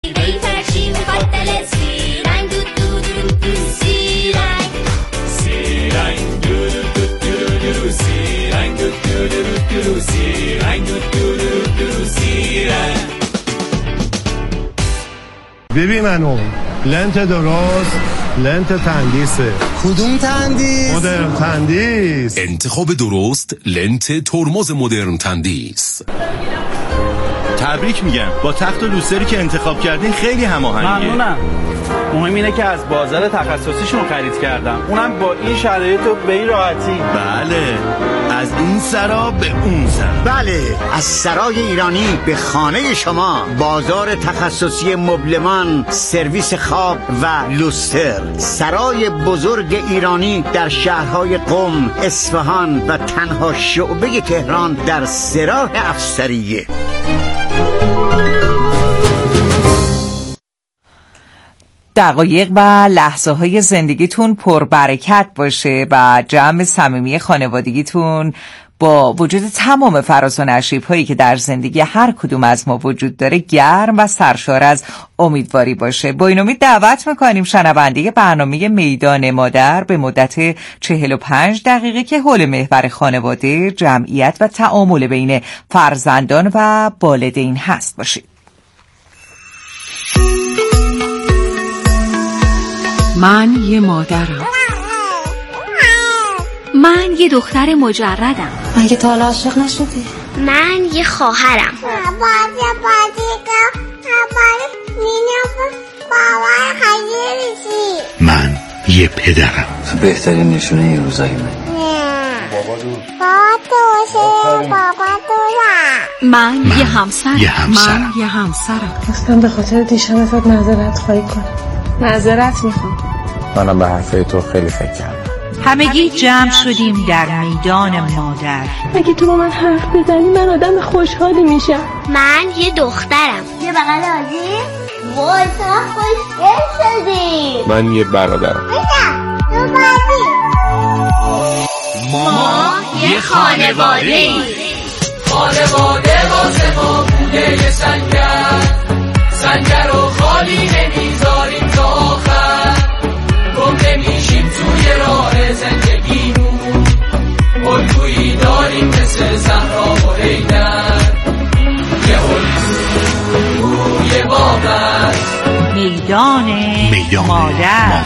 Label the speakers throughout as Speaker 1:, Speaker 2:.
Speaker 1: فرشی میخواد دلت سیرنگ دو دو دو دو سیرنگ سیرنگ دو دو دو دو سیرنگ دو دو دو دو سیرنگ دو دو دو سیرنگ.
Speaker 2: ببین منو لنت درست لنت تندیسه.
Speaker 3: کدوم تندیس؟
Speaker 2: مدرن تندیس.
Speaker 4: انتخاب درست لنت ترمز مدرن تندیس.
Speaker 5: تبریک میگم، با تخت و لوستری که انتخاب کردین خیلی هماهنگه.
Speaker 6: ممنونم. مهم اینه که از بازار تخصصیشون خرید کردم، اونم با این شرایط و به این راحتی.
Speaker 5: بله، از این سرا به اون سرا.
Speaker 7: بله، از سرای ایرانی به خانه شما. بازار تخصصی مبلمان، سرویس خواب و لوستر. سرای بزرگ ایرانی در شهرهای قم، اصفهان و تنها شعبه تهران در سراح افسریه.
Speaker 8: دقایق و لحظه های زندگیتون پربرکت باشه و جمع صمیمی خانوادگیتون با وجود تمام فراز و نشیب هایی که در زندگی هر کدوم از ما وجود داره گرم و سرشار از امیدواری باشه. با این امید دعوت میکنیم شنونده برنامه میدان مادر به مدت 45 دقیقه که حول محور خانواده، جمعیت و تعامل بین فرزندان و والدین هست باشید.
Speaker 9: من یه مادرم.
Speaker 10: من یه دختر مجردم.
Speaker 11: مگه تا حالا عاشق نشدی؟
Speaker 10: من یه خواهرم.
Speaker 7: من یه پدرم.
Speaker 12: بهترین نشونه این روزای من.
Speaker 10: من یه همسرم.
Speaker 9: من یه همسرم.
Speaker 11: اصلا به خاطر دیشب ازت معذرت خواهی کنم. معذرت میخوام.
Speaker 12: منم به حرفای تو خیلی فکر کردم.
Speaker 13: همگی جمع شدیم در میدان مادر.
Speaker 11: اگه تو با من حرف بزنی من آدم خوشحالی میشم.
Speaker 10: من یه دخترم.
Speaker 1: یه بغل آزی وای تا خوشگل شدی.
Speaker 12: من یه برادرم.
Speaker 1: ما یه خانواده ایم.
Speaker 14: خانواده واسه ما بوده یه سنگر و خالی نمیذاریم تا آخر. گم نمیشیم توی راه زندگیمون. الگویی داریم مثل زهرا و حیدر. یه الگوی بابر.
Speaker 13: میدان مادر.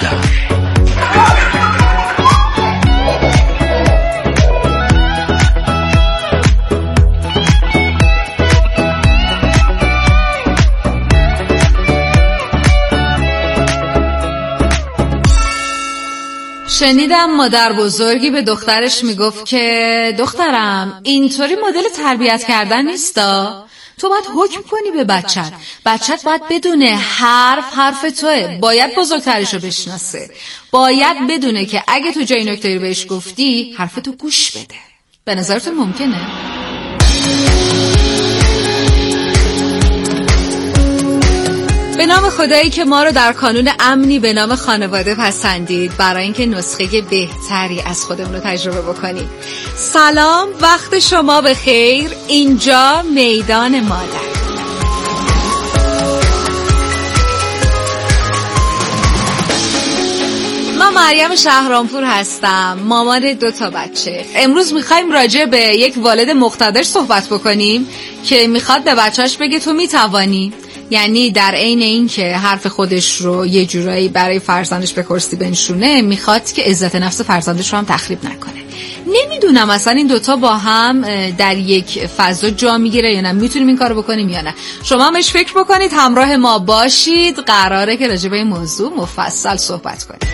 Speaker 15: شنیدم مادر بزرگی به دخترش میگفت که دخترم اینطوری مدل تربیت کردن نیستا. تو باید حکم کنی به بچت باید بدونه حرف توه. باید بزرگترشو بشناسه. باید بدونه که اگه تو جای نکته‌ای رو بهش گفتی حرفتو گوش بده. به نظرتون ممکنه؟ به نام خدایی که ما رو در کانون امنی به نام خانواده پسندید برای اینکه نسخه بهتری از خودمون رو تجربه بکنیم. سلام، وقت شما بخیر. اینجا میدان مادر. من مریم شهرامپور هستم، مامان 2 بچه. امروز میخوایم راجع به یک والد مقتدر صحبت بکنیم که میخواد به بچه‌اش بگه تو میتوانی. یعنی در عین این که حرف خودش رو یه جورایی برای فرزندش به کرسی بنشونه، میخواد که عزت نفس فرزندش رو هم تخریب نکنه. نمیدونم اصلا این 2 با هم در یک فضا جا میگیره یا نه، میتونیم این کارو بکنیم یا نه. شما همش فکر بکنید، همراه ما باشید. قراره که راجع به این موضوع مفصل صحبت کنیم.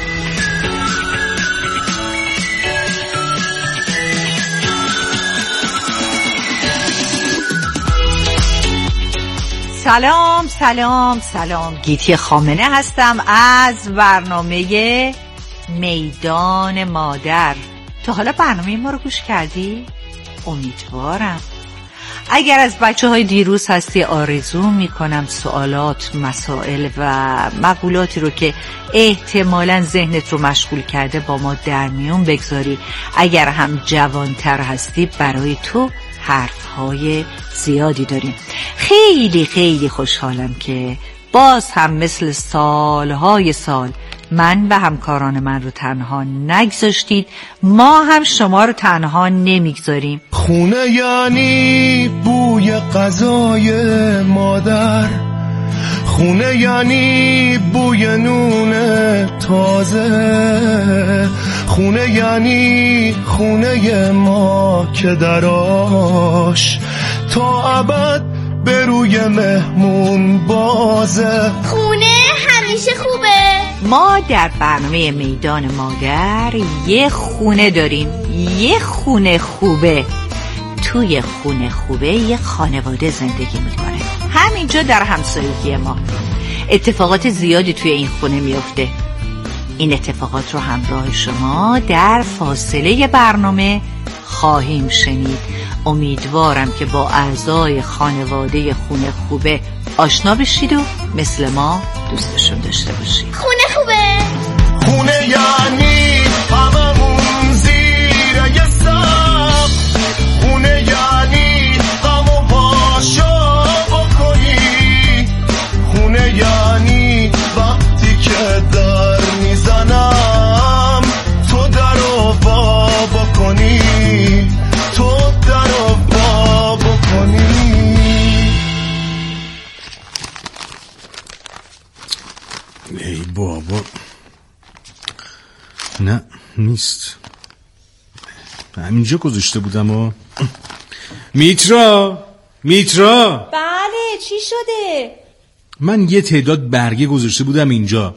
Speaker 13: سلام گیتی خامنه هستم از برنامه میدان مادر. تا حالا برنامه ما رو گوش کردی؟ امیدوارم. اگر از بچه‌های دیروز هستی آرزو میکنم سوالات، مسائل و مقولاتی رو که احتمالاً ذهنت رو مشغول کرده با ما در میون بگذاری. اگر هم جوانتر هستی برای تو حرفهای زیادی داریم. خیلی خوشحالم که باز هم مثل سالهای سال من و همکاران من رو تنها نگذاشتید، ما هم شما رو تنها نمیگذاریم.
Speaker 3: خونه یعنی بوی غذای مادر، خونه یعنی بوی نون تازه، خونه یعنی خونه ما که دراش تا ابد به روی مهمون بازه.
Speaker 10: خونه همیشه خوبه.
Speaker 13: ما در برنامه میدان مادر یه خونه داریم، یه خونه خوبه. توی خونه خوبه یه خانواده زندگی میکنه، همینجا در همسایگی ما. اتفاقات زیادی توی این خونه میفته. این اتفاقات رو همراه شما در فاصله برنامه خواهیم شنید. امیدوارم که با اعضای خانواده خونه خوبه آشنا بشید و مثل ما دوستشون داشته باشید.
Speaker 10: خونه خوبه.
Speaker 3: خونه یعنی هممون زیر یه سقف، خونه یعنی غمو پاشا بکنی، خونه یعنی وقتی که در میزنم تو درو وا بکنی، تو درو وا بکنی.
Speaker 16: ای بابا، نه نیست، همینجا گذاشته بودم و میترا.
Speaker 11: بله چی شده؟
Speaker 16: من یه تعداد برگه گذاشته بودم اینجا،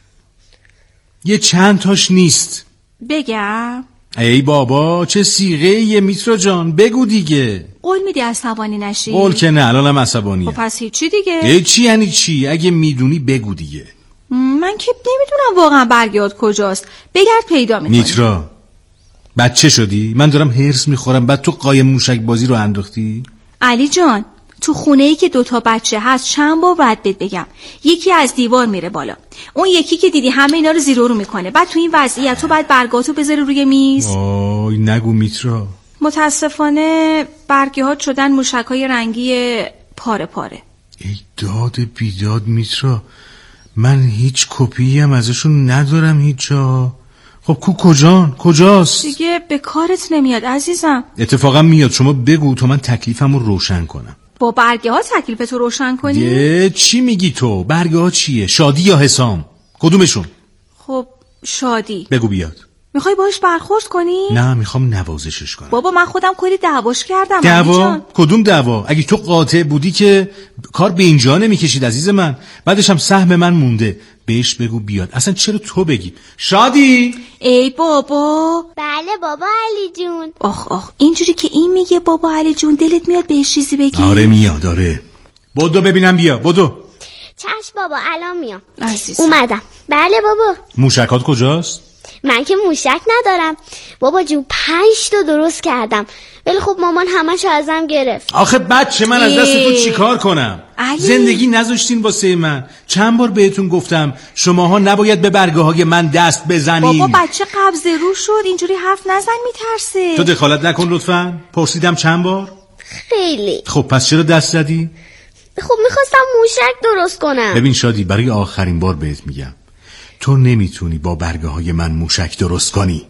Speaker 16: یه چند تاش نیست.
Speaker 15: بگم؟
Speaker 16: ای بابا چه صیغه یه میترا جان، بگو دیگه.
Speaker 15: قول میدی عصبانی نشی؟
Speaker 16: قول که نه، الانم عصبانیه.
Speaker 15: خب پس هیچی دیگه.
Speaker 16: چی یعنی چی؟ اگه میدونی بگو دیگه.
Speaker 15: من که نمیدونم واقعا برگهات کجاست، بگرد پیدا میکنی.
Speaker 16: میترا بچه شدی؟ من دارم هرس میخورم بعد تو قایم موشک بازی رو انداختی؟
Speaker 15: علی جان، تو خونه‌ای که 2 بچه هست چند بار باید بهت بگم یکی از دیوار میره بالا، اون یکی که دیدی همه اینا رو زیرو رو میکنه. بعد تو این وضعیت تو باید برگاتو بذاری روی میز.
Speaker 16: آی نگو میترا.
Speaker 15: متاسفانه برگهات شدن موشک‌های رنگی پاره پاره.
Speaker 16: ای داد بیداد میترا، من هیچ کپی هم ازشون ندارم هیچ جا. خب کجاست؟
Speaker 15: دیگه به کارت نمیاد عزیزم.
Speaker 16: اتفاقا میاد، شما بگو تا من تکلیفم رو روشن کنم.
Speaker 15: با برگه ها تکلیفتو روشن کنی؟
Speaker 16: چی میگی تو؟ برگه ها چیه؟ شادی یا حسام؟ کدومشون؟
Speaker 15: خب شادی.
Speaker 16: بگو بیاد.
Speaker 15: میخوای باهاش برخورد کنی؟
Speaker 16: نه میخوام نوازشش کنم.
Speaker 15: بابا من خودم کلی دعواش کردم.
Speaker 16: دعوا؟ کدوم دعوا؟ اگه تو قاطع بودی که کار به اینجا نمیکشید عزیز من. بعدش هم سهم من مونده. بهش بگو بیاد. اصلا چرا تو بگی؟ شادی؟
Speaker 15: ای بابا.
Speaker 10: بله بابا علی جون.
Speaker 15: آخ اینجوری که این میگه بابا علی جون دلت میاد بهش چیزی بگی؟
Speaker 16: آره میاد آره. بدو ببینم بیا بدو.
Speaker 10: چشم بابا الان میام.
Speaker 15: عزیزم.
Speaker 10: اومدم. بله بابا.
Speaker 16: موشکات کجاست؟
Speaker 10: من که موشک ندارم بابا جون، 5 تا درست کردم ولی خب مامان همشو ازم گرفت.
Speaker 16: آخه بچه من از دست تو چیکار کنم؟ زندگی نذاشتین واسه من. چند بار بهتون گفتم شماها نباید به برگه های من دست بزنین.
Speaker 15: بابا بچه قبض رو شد، اینجوری حرف نزن میترسه.
Speaker 16: تو دخالت نکن لطفاً. پرسیدم چند بار؟
Speaker 10: خیلی.
Speaker 16: خب پس چرا دست زدی؟
Speaker 10: خب میخواستم موشک درست کنم.
Speaker 16: ببین شادی، برای آخرین بار بهت میگم تو نمیتونی با برگه های من موشک درست کنی.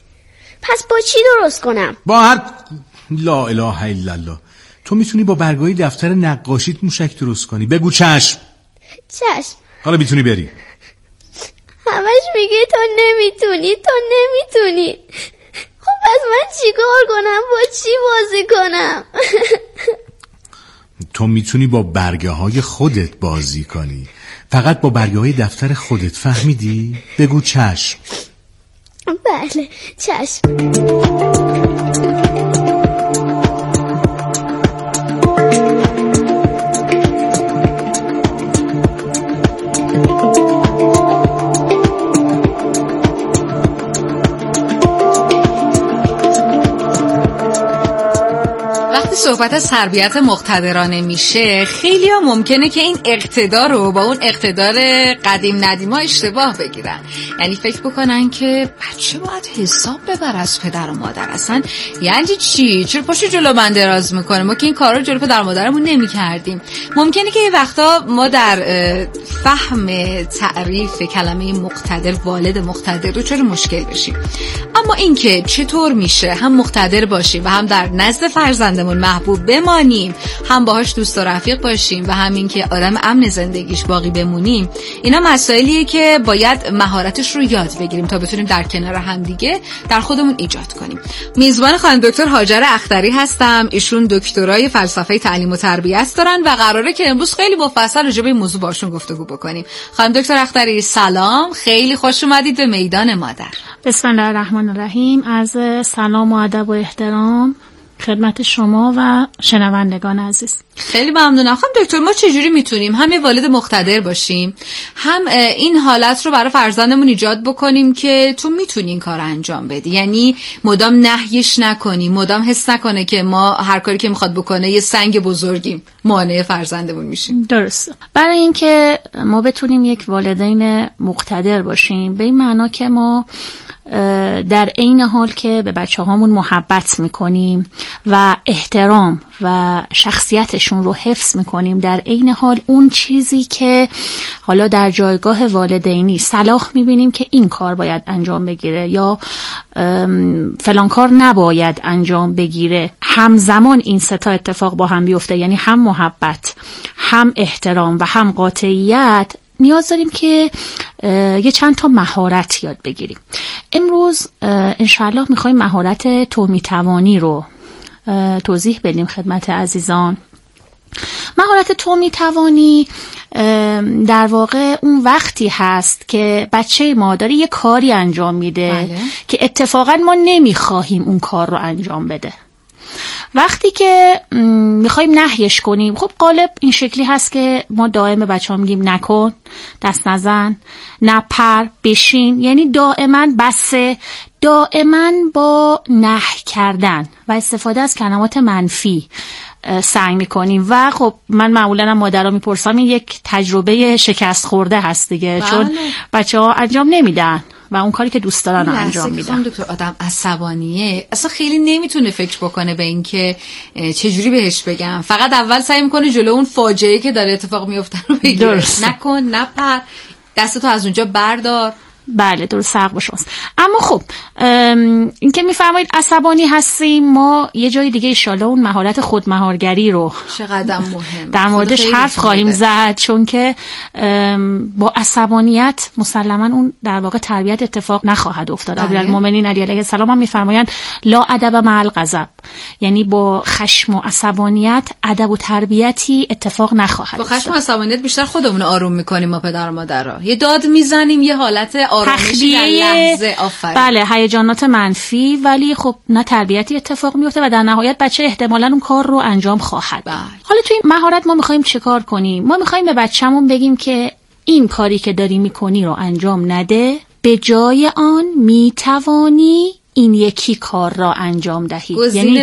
Speaker 10: پس با چی درست کنم؟
Speaker 16: با هر لا اله الا الله. تو میتونی با برگه های دفتر نقاشیت موشک درست کنی. بگو چشم.
Speaker 10: چشم.
Speaker 16: حالا میتونی بری.
Speaker 10: همش میگه تو نمیتونی. خب پس من چیکار کنم؟ با چی بازی کنم؟
Speaker 16: تو میتونی با برگه های خودت بازی کنی. فقط با برگه های دفتر خودت. فهمیدی؟ بگو چشم.
Speaker 10: بله چشم.
Speaker 15: صحبت از تربیت مقتدرانه میشه، خیلی ها ممکنه که این اقتدار رو با اون اقتدار قدیم ندیما اشتباه بگیرن. یعنی فکر بکنن که بچه باید حساب ببر از پدر و مادر. اصلا یعنی چی؟ چرا پاشو جلو من دراز میکنه؟ ما که این کار رو جلو پدر و مادرمون نمی کردیم. ممکنه که یه وقتا ما در فهم تعریف کلمه مقتدر، والد مقتدر رو چرا مشکل بشیم. اما اینکه چطور میشه هم مقتدر باشیم و هم در نزد فرزندمون محبوب بمانیم، هم باهاش دوست و رفیق باشیم و هم این که آدم امن زندگیش باقی بمونیم، اینا مسائلیه که باید مهارتش رو یاد بگیریم تا بتونیم در کنار هم دیگه در خودمون ایجاد کنیم. میزبان خانم دکتر هاجر اختری هستم. ایشون دکترای فلسفه تعلیم و تربیت دارن و قراره که امروز خیلی مفصل راجع به این موضوع باشون گفتگو بکنیم. خانم دکتر اختری سلام، خیلی خوش اومدید به میدان مادر.
Speaker 17: بسم الله الرحمن الرحیم. عرض سلام و ادب و احترام خدمت شما و شنوندگان عزیز.
Speaker 15: خیلی ممنونم. خانم دکتر ما چجوری میتونیم هم یه والد مقتدر باشیم، هم این حالت رو برای فرزندمون ایجاد بکنیم که تو میتونی این کار انجام بدی؟ یعنی مدام نهیش نکنیم، مدام حس نکنه که ما هر کاری که میخواد بکنه یه سنگ بزرگیم، مانع فرزندمون میشیم.
Speaker 17: درست. برای اینکه ما بتونیم یک والدین مقتدر باشیم، به این معنا که ما در عین حال که به بچه هامون محبت میکنیم و احترام و شخصیتشون رو حفظ میکنیم، در عین حال اون چیزی که حالا در جایگاه والدینی صلاح میبینیم که این کار باید انجام بگیره یا فلان کار نباید انجام بگیره، همزمان این سه تا اتفاق با هم بیفته، یعنی هم محبت، هم احترام و هم قاطعیت، نیاز داریم که یه چند تا مهارت یاد بگیریم. امروز انشاءالله میخوایم مهارت تو میتوانی رو توضیح بدیم خدمت عزیزان. مهارت تو میتوانی در واقع اون وقتی هست که بچه ما داره یه کاری انجام میده که اتفاقا ما نمیخواهیم اون کار رو انجام بده. وقتی که میخوایم نهیش کنیم، خب غالب این شکلی هست که ما دائم به بچه‌ها میگیم نکن، دست نزن، نپر، بشین، یعنی دائما بسه، دائما با نهی کردن و استفاده از کلمات منفی سعی میکنیم و خب من معمولا مادرها میپرسم این یک تجربه شکست خورده هست دیگه. بله. چون بچه‌ها انجام نمیدن و اون کاری که دوست دارن انجام میدن.
Speaker 15: دکتر آدم عصبانیه، اصلا خیلی نمیتونه فکر بکنه به این که چجوری بهش بگم، فقط اول سعی میکنه جلو اون فاجعه‌ای که داره اتفاق میفته رو بگیره. نکن، نپر، دستتو از اونجا بردار.
Speaker 17: بله درست، حق با شماست. اما خب این که میفرمایید عصبانی هستیم، ما یه جای دیگه انشالله اون مهارت خودمهارگری رو
Speaker 15: چقدر مهم
Speaker 17: در موردش حرف خواهیم زد، چون که با عصبانیت مسلما اون در واقع تربیت اتفاق نخواهد افتاد. امیرالمومنین علی علیه السلام هم میفرمایند لا ادب مع الغضب، یعنی با خشم و عصبانیت ادب و تربیتی اتفاق نخواهد
Speaker 15: افتاد. با خشم و عصبانیت بیشتر خودمون آروم میکنیم ما پدر و مادرها، یه داد میزنیم، یه حالت آرامشی در لحظه. آفرین.
Speaker 17: بله، هیجانات منفی، ولی خب نه تربیتی اتفاق میفته و در نهایت بچه احتمالاً اون کار رو انجام خواهد. حالا توی این مهارت ما میخوایم چه کار کنیم؟ ما میخوایم به بچه‌مون بگیم که این کاری که داری میکنی رو انجام نده، به جای آن میتوانی این یکی کار را انجام دهی. یعنی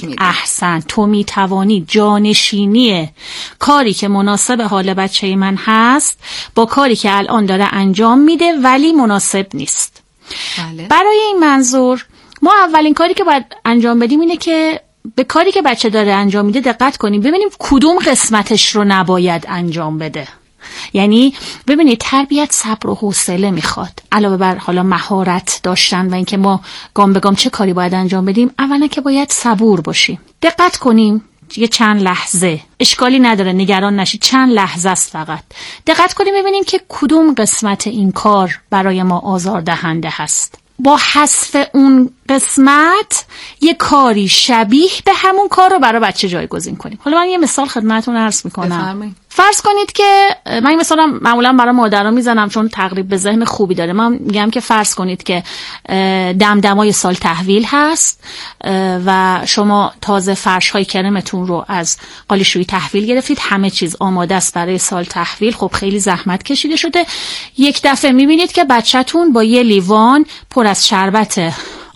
Speaker 17: تو میتوانی جانشینی کاری که مناسب حال بچه من هست با کاری که الان داره انجام میده ولی مناسب نیست.
Speaker 15: بله.
Speaker 17: برای این منظور ما اولین کاری که باید انجام بدیم اینه که به کاری که بچه داره انجام میده دقت کنیم، ببینیم کدوم قسمتش رو نباید انجام بده. یعنی ببینید تربیت صبر و حوصله میخواد، علاوه بر حالا مهارت داشتن و اینکه ما گام به گام چه کاری باید انجام بدیم. اولا که باید صبور باشیم، دقت کنیم، یه چند لحظه، اشکالی نداره، نگران نشید، چند لحظه است فقط. دقت کنیم ببینیم که کدوم قسمت این کار برای ما آزاردهنده هست. با حذف اون قسمت یه کاری شبیه به همون کار رو برای بچه جایگزین کنیم. حالا من یه مثال خدمتتون عرض میکنم.
Speaker 15: بفرمایید.
Speaker 17: فرض کنید که من این مثالم معمولا برای مادرها میزنم چون تقریب به ذهن خوبی داره. من میگم که فرض کنید که دمدمای سال تحویل هست و شما تازه فرش‌های کرمتون رو از قالیشویی تحویل گرفتید، همه چیز آماده است برای سال تحویل. خب خیلی زحمت کشیده شده. یک دفعه میبینید که بچه‌تون با یه لیوان پر از شربت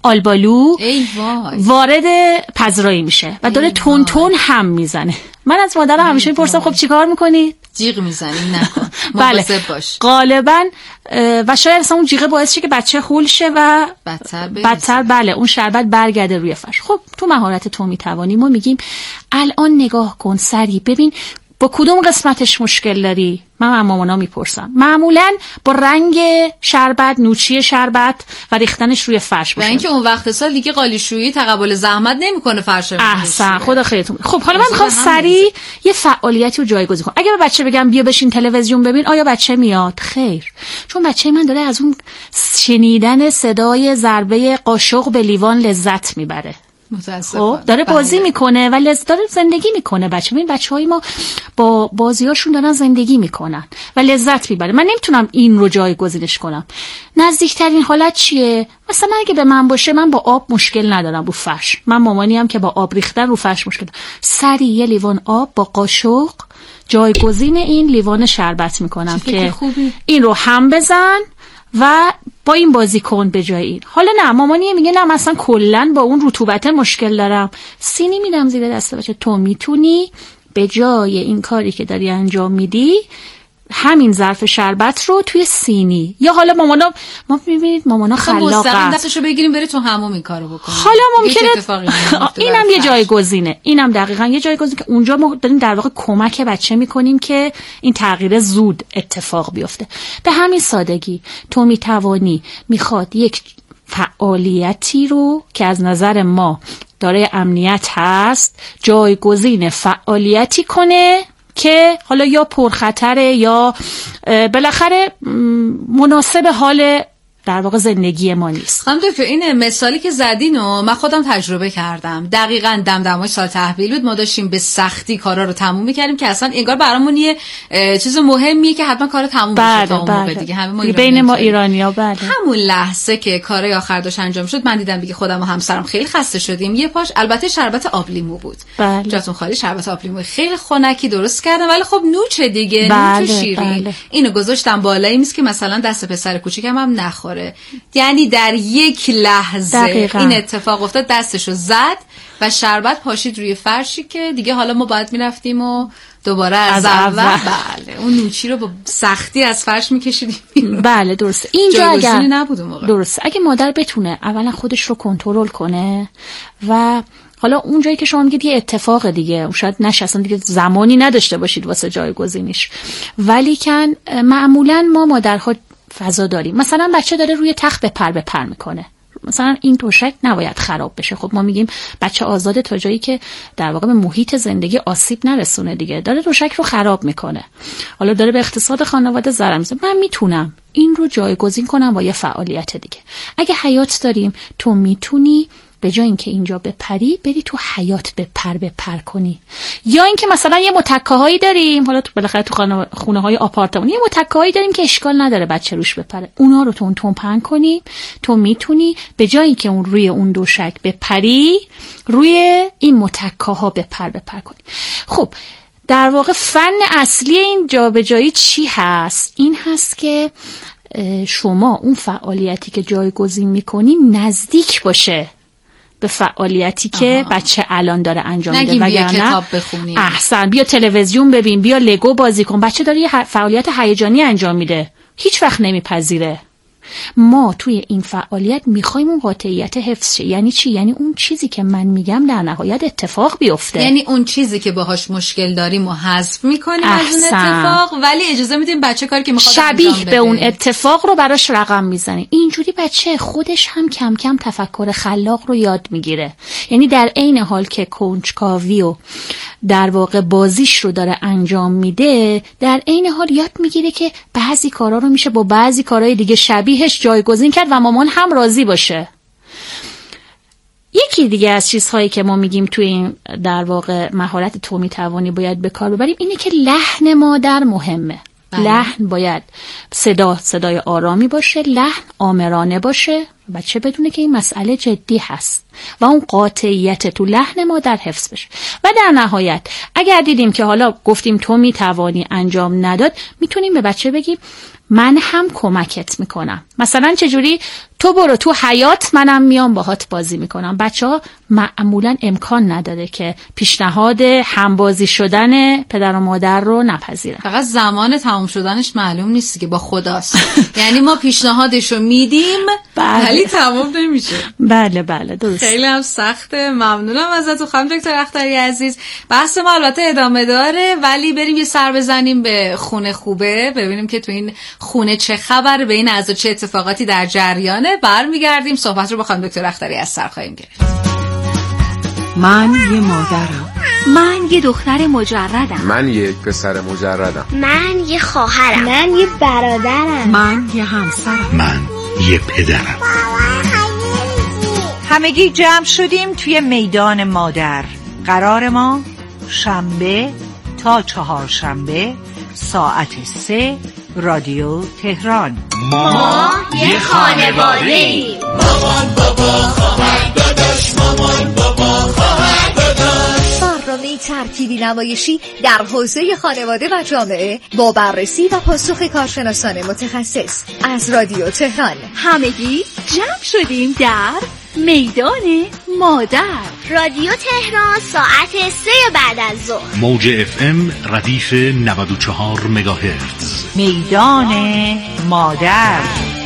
Speaker 17: آلبالو
Speaker 15: ای وای.
Speaker 17: وارد پذیرایی میشه و داره تون تون هم میزنه. من از مادرم همیشه میپرسم خب چیکار میکنی؟
Speaker 15: جیغ میزنی نکن.
Speaker 17: بله
Speaker 15: مواظب باش.
Speaker 17: غالبا و شاید اصلا اون جیغه باعث شه که بچه هول شه و بدتر بله اون شربت برگرده روی فرش. خب تو مهارت تو میتوانی ما میگیم الان نگاه کن سری ببین با کدوم قسمتش مشکل داری. من مامانا میپرسم معمولا با رنگ شربت، نوچی شربت و ریختنش روی فرش باشه.
Speaker 15: و اینکه اون وقت سال دیگه قالیشویی تقبل زحمت نمیکنه فرش.
Speaker 17: احسن خدا خیرتون. خب حالا من میخوام سریع یه فعالیتی رو جایگزین کنم. اگه به بچه بگم بیا بشین تلویزیون ببین آیا بچه میاد؟ خیر. چون بچه من داره از اون شنیدن صدای ضربه قاشق به لیوان لذت میبره. خب داره بازی میکنه و داره زندگی میکنه. بچه‌های ما با بازیاشون دارن زندگی میکنن و لذت میبره. من نمیتونم این رو جایگزینش کنم. نزدیکترین حالت چیه؟ مثلا اگه به من باشه من با آب مشکل ندارم رو فرش. من مامانی هم که با آب ریختن رو فرش مشکل دارم. سریع یه لیوان آب با قاشق جایگزین این لیوان شربت میکنم که این رو هم بزن و با این بازی کن به جای این. حالا نه مامانی میگه نه مثلا کلن با اون رطوبت مشکل دارم. سینی میدم زیر دست بچه تو میتونی به جای این کاری که داری انجام میدی همین ظرف شربت رو توی سینی یا حالا ما میبینید مامانا خلاقه
Speaker 15: دستشو بگیریم بری تو حموم این کارو بکنیم.
Speaker 17: حالا ممکنه اینم یه جایگزینه. اینم دقیقاً یه جایگزینه که اونجا ما داریم در واقع کمک بچه میکنیم که این تغییر زود اتفاق بیفته. به همین سادگی تو میتوانی میخواد یک فعالیتی رو که از نظر ما داره امنیت هست جایگزین فعالیتی کنه که حالا یا پرخطره یا بالاخره مناسب حال در واقع زندگی ما نیست.
Speaker 15: خانم دکتر این مثالی که زدین و من خودم تجربه کردم. دقیقاً دمدمای سال تحویل بود. ما داشتیم به سختی کارا رو تموم می‌کردیم که اصلا انگار برامون یه چیز مهمیه که حتما کار تموم بشه تا اون موقع دیگه. همه
Speaker 17: بین ما ایرانی‌ها بله.
Speaker 15: همون لحظه که کارای آخر داشت انجام شد من دیدم دیگه خودم و همسرم خیلی خسته شدیم. یه پاش البته شربت آب لیمو بود.
Speaker 17: بله.
Speaker 15: جاتون خالی شربت آب لیمو خیلی خنکی درست کردم ولی خب نوچه دیگه. نوچ شیرین. اینو گذاشتم بالای میز که مثلا دست پسر کوچیکم هم نخوره. یعنی در یک لحظه دقیقا. این اتفاق افتاد دستشو زد و شربت پاشید روی فرشی که دیگه حالا ما باید میرفتیم و دوباره از اول بله اون نوچی رو با سختی از فرش میکشیدیم.
Speaker 17: بله درست. اینجا اگر
Speaker 15: نبود اون موقع.
Speaker 17: درست اگه مادر بتونه اولا خودش رو کنترل کنه و حالا اون جایی که شما میگید یه اتفاق دیگه شاید نشستن دیگه زمانی نداشته باشید واسه جایگزینش ولی کن معمولا ما مادرها فضا داریم. مثلا بچه داره روی تخت به پر میکنه. مثلا این تشک نباید خراب بشه. خب ما میگیم بچه آزاده تا جایی که در واقع به محیط زندگی آسیب نرسونه دیگه. داره تشک رو خراب میکنه. حالا داره به اقتصاد خانواده ضرر میزنه. من میتونم این رو جایگزین کنم با یه فعالیت دیگه. اگه حیات داریم تو میتونی به جای اینکه اینجا بپری بری تو حیات بپر کنی. یا اینکه مثلا یه متکه‌هایی داریم حالا تو بالاخره تو خونه‌های آپارتمان یه متکه‌هایی داریم که اشکال نداره بچه روش بپره. اونا رو تون پهن کنی. تو میتونی به جای اینکه اون روی اون دوشک بپری روی این متکه‌ها بپر کنی. خب در واقع فن اصلی این جابجایی چی هست؟ این هست که شما اون فعالیتی که جایگزین می‌کنی نزدیک باشه به فعالیتی که بچه الان داره انجام میده.
Speaker 15: بیا کتاب بخونیم.
Speaker 17: احسن بیا تلویزیون ببین بیا لگو بازی کن. بچه داره یه فعالیت هیجانی انجام میده هیچ وقت نمیپذیره. ما توی این فعالیت میخوایم اون قاطعیت حفظ شه. یعنی چی؟ یعنی اون چیزی که من میگم در نهایت اتفاق بیفته.
Speaker 15: یعنی اون چیزی که باهاش مشکل داریم و حذف میکنیم از اون اتفاق ولی اجازه میدیم بچه کاری که میخواد
Speaker 17: شبیه به اون اتفاق رو براش رقم میزنیم. اینجوری بچه خودش هم کم کم تفکر خلاق رو یاد میگیره. یعنی در عین حال که کنجکاوی و در واقع بازیش رو داره انجام میده در عین حال یاد میگیره که بعضی کارا رو میشه با بعضی کارهای دیگه شبیهش جایگزین کرد و مامان هم راضی باشه. یکی دیگه از چیزهایی که ما میگیم توی این در واقع مهارت تو میتوانی باید به کار ببریم اینه که لحن مادر مهمه. لحن باید صدای آرامی باشه، لحن آمرانه باشه. بچه بدونه که این مسئله جدی هست و اون قاطعیت تو لحن ما در حفظ بشه. و در نهایت اگر دیدیم که حالا گفتیم تو میتوانی انجام نداد، میتونیم به بچه بگیم من هم کمکت میکنم. مثلا چجوری؟ تو برو تو حیاط، منم میام باهات بازی میکنم. بچه ها معمولا امکان نداره که پیشنهاد همبازی شدن پدر و مادر رو نپذیرن.
Speaker 15: فقط زمان تمام شدنش معلوم نیست که با خداست. یعنی ما پیشنهادش رو میدیم ولی تمام نمیشه.
Speaker 17: بله بله درست.
Speaker 15: خیلی هم سخته. ممنونم ازتون خانم دکتر اختری عزیز. بحث ما البته ادامه داره ولی بریم یه سر بزنیم به خونه خوبه، ببینیم که تو این خونه چه خبره، به این اعضا چه اتفاقاتی در جریانه. برمیگردیم صحبت رو با خانم دکتر اختری از سر خواهیم گرفت.
Speaker 9: من یه مادرم.
Speaker 18: من یه دختر مجردم.
Speaker 12: من یک پسر مجردم.
Speaker 10: من یه خواهرم. من یه برادرم.
Speaker 9: من یه همسرم.
Speaker 16: من یه پدرم.
Speaker 13: همگی جمع شدیم توی میدان مادر. قرار ما شنبه تا چهارشنبه ساعت 3 رادیو تهران.
Speaker 1: ما یه خانواده‌ایم. مامان بابا خواهر داداش، مامان بابا خواهر داداش.
Speaker 18: برنامه ترکیبی نمایشی در حوزه خانواده و جامعه با بررسی و پاسخ کارشناسان متخصص از رادیو تهران. همگی جمع شدیم در میدان مادر.
Speaker 10: رادیو تهران ساعت 3 بعد از ظهر.
Speaker 16: موج FM ردیف 94 مگاهرتز.
Speaker 13: میدان مادر.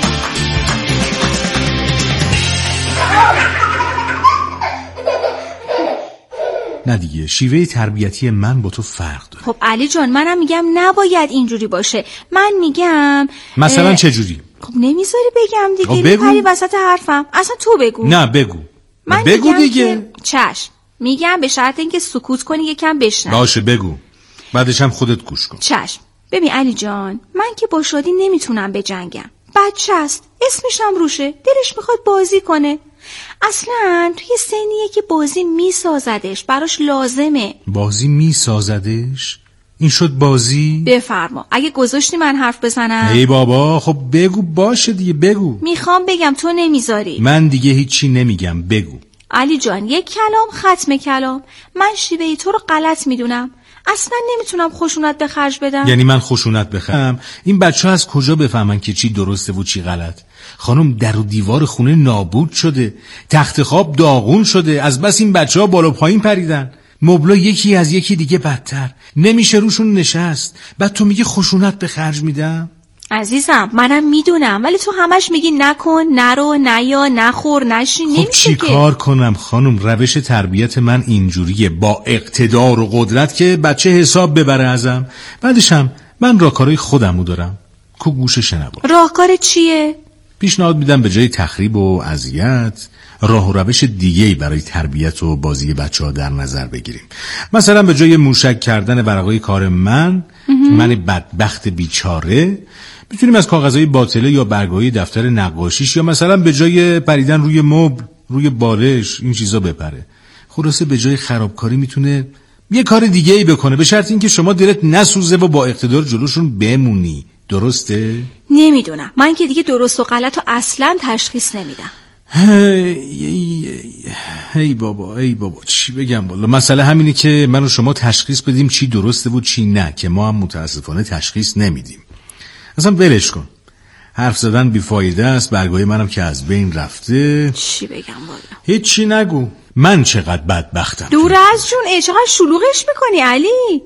Speaker 16: نه دیگه، شیوه تربیتی من با تو فرق داره.
Speaker 18: خب علی جان منم میگم نباید اینجوری باشه. من میگم
Speaker 16: مثلا چه جوری؟
Speaker 18: خب نمیذاری بگم دیگه.
Speaker 16: بگو.
Speaker 18: میپری وسط حرفم. اصلا تو بگو.
Speaker 16: نه بگو.
Speaker 18: من
Speaker 16: بگو دیگه.
Speaker 18: چشم. میگم به شرط اینکه سکوت کنی یکم بشنو.
Speaker 16: باشه بگو. بعدش هم خودت گوش کن.
Speaker 18: چشم. ببین علی جان، من که با شادی نمیتونم بجنگم. بچه است، اسمش هم روشه، دلش میخواد بازی کنه. اصلا توی سنیه که بازی میسازدش، براش لازمه.
Speaker 16: بازی میسازدش؟ این شد بازی؟
Speaker 18: بفرما. اگه گذاشتی من حرف بزنم.
Speaker 16: ای بابا خب بگو، باشه دیگه بگو.
Speaker 18: میخوام بگم تو نمیذاری.
Speaker 16: من دیگه هیچی نمیگم، بگو.
Speaker 18: علی جان یک کلام ختم کلام. من شیوه تو رو غلط میدونم. اصلا نمیتونم خشونت به خرج بدم.
Speaker 16: یعنی من خشونت بخرم؟ این بچه ها از کجا بفهمن که چی درسته و چی غلط؟ خانم در و دیوار خونه نابود شده، تخت خواب داغون شده، از بس این بچه ها بالا پایین پریدن، مبلا یکی از یکی دیگه بدتر، نمیشه روشون نشست. بعد تو میگی خشونت به خرج میدم؟
Speaker 18: عزیزم منم میدونم ولی تو همش میگی نکن، نرو، نیا، نخور، نشین.
Speaker 16: خب
Speaker 18: نمیشه
Speaker 16: چی کار کنم خانم؟ روش تربیت من اینجوریه، با اقتدار و قدرت که بچه حساب ببره ازم. بعدشم من راهکارهای خودمو دارم. کو گوش شنوا.
Speaker 18: راهکار چیه؟
Speaker 16: پیشنهاد میدم به جای تخریب و اذیت راه و روش دیگه‌ای برای تربیت و بازی بچه‌ها در نظر بگیریم. مثلا به جای موشک کردن ورقای کار من بدبخت بیچاره، میتونیم از کاغذهای باطله یا برگه‌های دفتر نقاشیش یا مثلا به جای پریدن روی مبل، روی بالش، این چیزا بپره. خلاصه به جای خرابکاری میتونه یه کار دیگه‌ای بکنه، به شرط اینکه شما دلت نسوزه و با اقتدار جلوشون بمونی. درسته؟
Speaker 18: نمیدونم. من که دیگه درست و غلط رو اصلا تشخیص نمیدم.
Speaker 16: ای بابا چی بگم والا. مسئله همینه که من و شما تشخیص بدیم چی درسته و چی نه، که ما هم متاسفانه تشخیص نمیدیم. اصلا ولش کن، حرف زدن بیفایده است. برگای منم که از بین رفته.
Speaker 18: چی بگم والا؟
Speaker 16: هیچی نگو. من چقدر بدبختم.
Speaker 18: دور از جون. چقدر شلوغش میکنی علی؟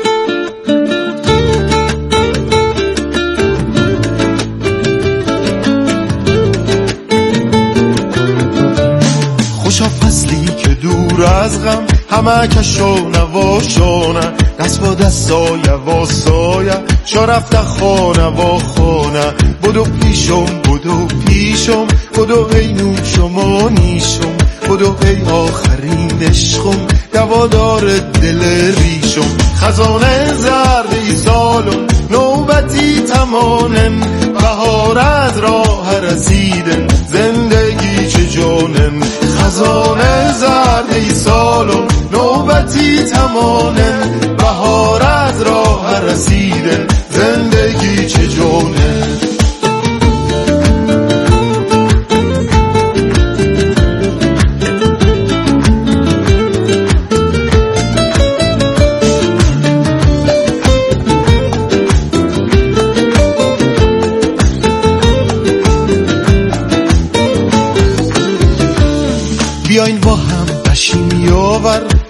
Speaker 3: خوشا فصلی که دور از غم همه کشو نواشانه، دست با دست سایه و سایه چا رفته خانه و خانه. بدو پیشم بدو ای نوشم و نیشم، بدو ای آخرین عشقم دوادار دل ریشم. خزانه زردی سالم نوبتی تمانم، بهارت راه رسیدن زندگی چه جانم. خزانه زردی سالم نوبتی تمانم، بهارت راه رسیدن زندگی چه جانم.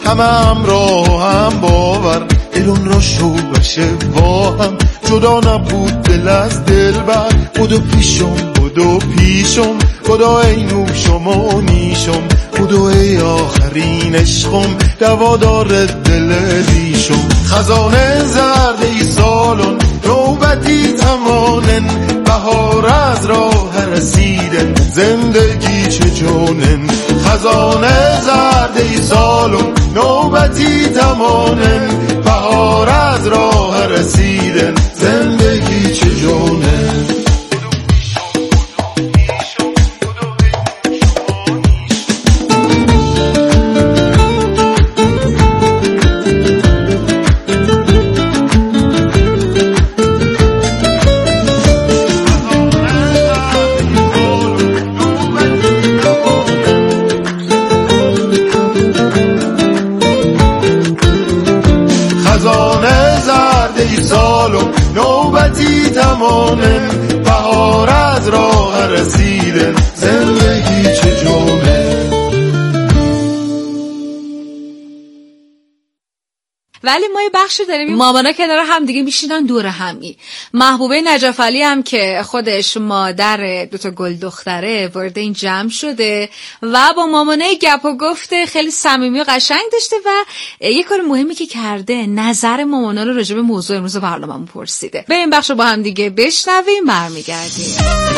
Speaker 3: همه همراه هم باور دلون را شورش با هم جدا نبود دل از دل بر بودو پیشم خدا ای نوشم و نیشم بودو ای آخرین عشقم دوادار دل ریشم خزانه زرد ای سالون نوبتی تمانن بهار از راه رسیدن زندگی چه جونن خزانه زرد ای سالون نوبتی تمانن بهار از راه رسیدن زندگی چه جونن نوبتی تمامه بهار از راه رسیده زندگی چه جونه.
Speaker 15: ولی ما یه بخشی داریم مامانا کنار هم دیگه میشینن دور همی. محبوبه نجف علی هم که خودش مادر دوتا گل دختره وارد این جمع شده و با مامانای گپ و گفت خیلی صمیمی و قشنگ داشته و یه کار مهمی که کرده نظر مامانا رو راجع به موضوع امروز برنامه‌مون پرسیده. به این بخش با هم دیگه بشنویم برمیگردیم.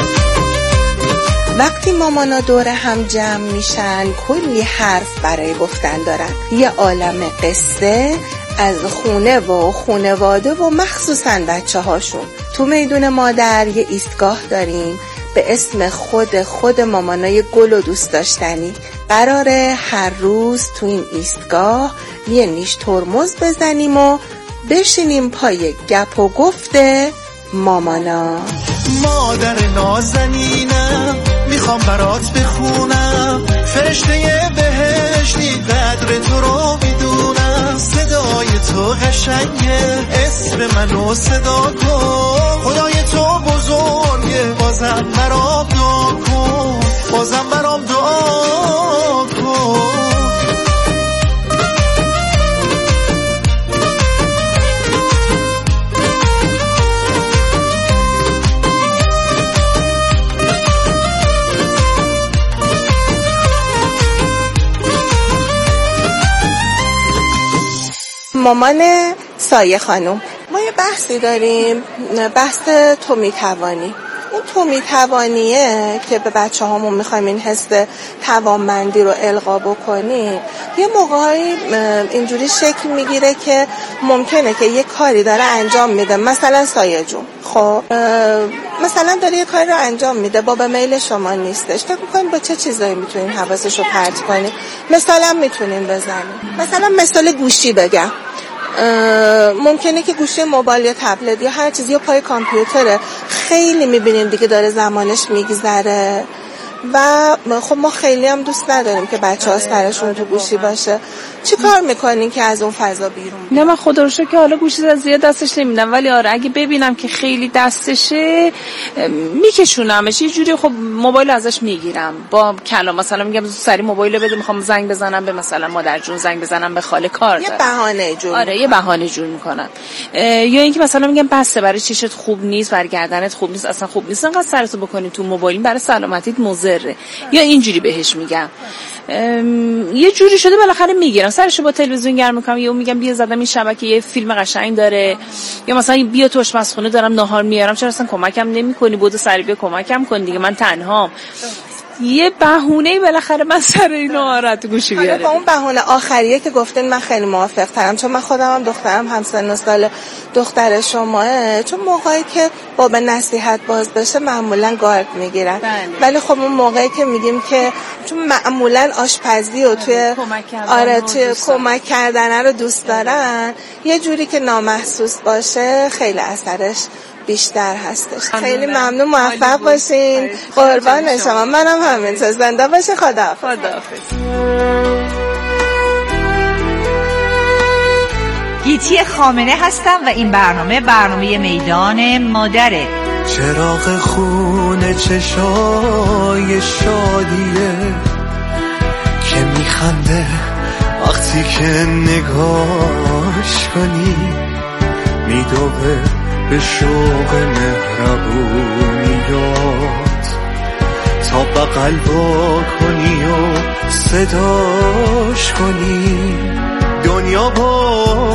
Speaker 19: وقتی مامانا دور هم جمع میشن کلی حرف برای گفتن دارن، یه عالم قصه از خونه و خونواده و مخصوصا بچه هاشون. تو میدون مادر یه ایستگاه داریم به اسم خود مامانای گل و دوست داشتنی. قراره هر روز تو این ایستگاه یه نیش ترمز بزنیم و بشینیم پای گپ و گفت مامانا.
Speaker 3: مادر نازنینم میخوام برات بخونم، فرشته بهشتی قدر تو رو میدونم، صدای تو قشنگه اسم منو صدا کن، خدای تو بزرگه بازم برام دعا کن، بازم برام دعا کن.
Speaker 19: مامان سایه خانم، ما یه بحثی داریم، بحث تو میتوانی. اون تو میتوانیه که به بچه هامون میخوایم این حس توانمندی رو القا بکنیم، یه موقعی اینجوری شکل میگیره که ممکنه که یه کاری داره انجام میده، مثلا سایه جون خب مثلا داره یه کاری رو انجام میده با به میل شما نیستش، فکر میکنیم با چه چیزایی میتونین حواسش رو پرت کنیم. مثلا میتونین بزنیم، مثلا مثال گوشی بگم، ممکنه که گوشی موبایل یا تبلت یا هر چیزی یا پای کامپیوتره، خیلی میبینیم دیگه داره زمانش میگذره و خب ما خیلی هم دوست نداریم که بچه ها سرشون تو گوشی باشه. چی کار میکنین که از اون فضا بیرون؟
Speaker 11: نه من خدا رو شکر که حالا گوشی زیاد دستش نمیدم، ولی آره اگه ببینم که خیلی دستشه میکشونمش یه جوری، خب موبایل ازش میگیرم با کلام، مثلا میگم سری موبایل بده، میخوام زنگ بزنم به مثلا مادر جون، زنگ بزنم به خاله، کار دارم.
Speaker 19: یه بهانه جور.
Speaker 11: آره یه بهانه جور میکنم. یا اینکه مثلا میگم بسته برای چشت خوب نیست، برای گردنت خوب نیست، اصلا خوب نیست انقدر سرتو بکنی تو موبایل، برای سلامتیت مضره. یا اینجوری بهش میگم. یه جوری شده بالاخره میگیرم سرشو با تلویزیون گرم میکنم، یا میگم بیا زدم این شبکه یه فیلم قشنگ داره، یا مثلا بیا تو آشپزخونه دارم ناهار میارم، چرا اصلا کمکم نمیکنی، بودو سری بیا کمکم کن دیگه، من تنهام. یه بهونه‌ای بالاخره من سر اینو آرت گوشی بیاره.
Speaker 19: با اون بهونه آخریه که گفتین من خیلی موافق ترم، چون من خودم هم دخترم همسن و سال دختر شماه، چون موقعی که باب نصیحت باز بشه معمولا گارد میگیرن، ولی خب اون موقعی که میگیم که چون معمولا آشپزی و توی توی کمک کردن رو دوست دارن، یه جوری که نامحسوس باشه خیلی اثرش بیشتر هستش. خیلی ممنون، موفق باشین، قربان شما. منم همینطور، زنده باشه. خداحافظ.
Speaker 13: گیتی خامنه هستم و این برنامه میدان مادره.
Speaker 3: چراغ خونه چشای شادیه که میخنده وقتی که نگاش کنی میدوه به شوق مهربونیات، تا بغل با کنی و صداش کنی، دنیا با